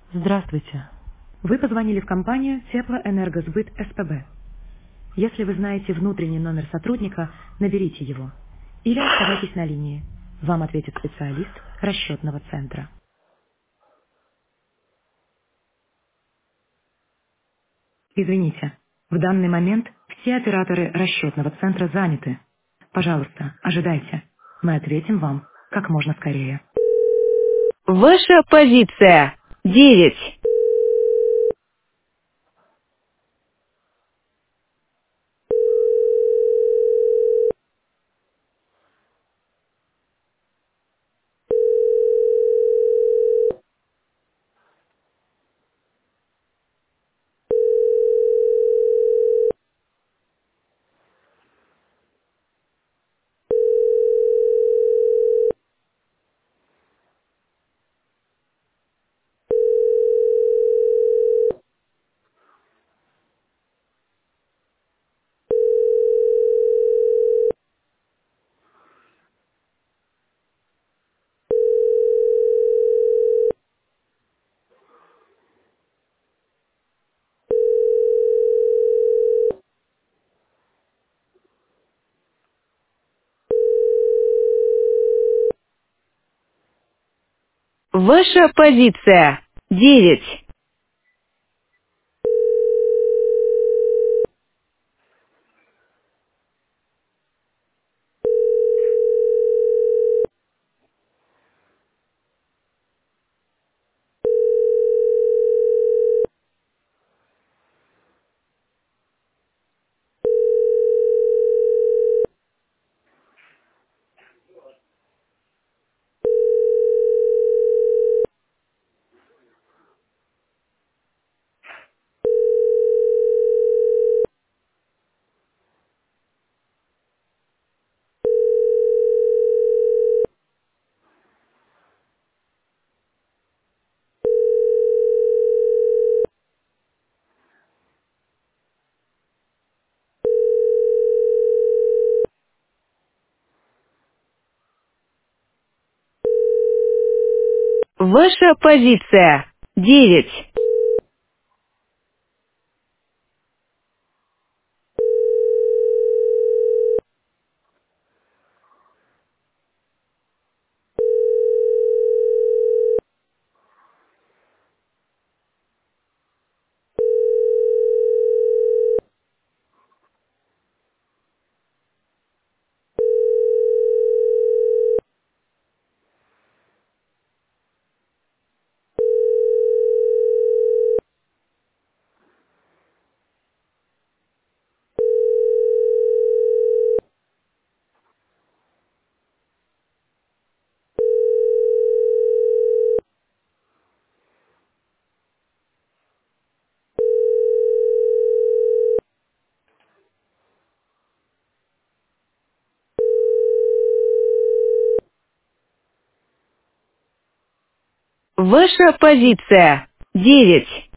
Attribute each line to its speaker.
Speaker 1: Здравствуйте. Вы позвонили в компанию Теплоэнергосбыт СПБ. Если вы знаете внутренний номер сотрудника, наберите его. Или оставайтесь на линии. Вам ответит специалист расчетного центра. Извините, в данный момент все операторы расчетного центра заняты. Пожалуйста, ожидайте. Мы ответим вам как можно скорее. Ваша позиция 9. Ваша позиция 9. Ваша позиция 9. Ваша позиция 9.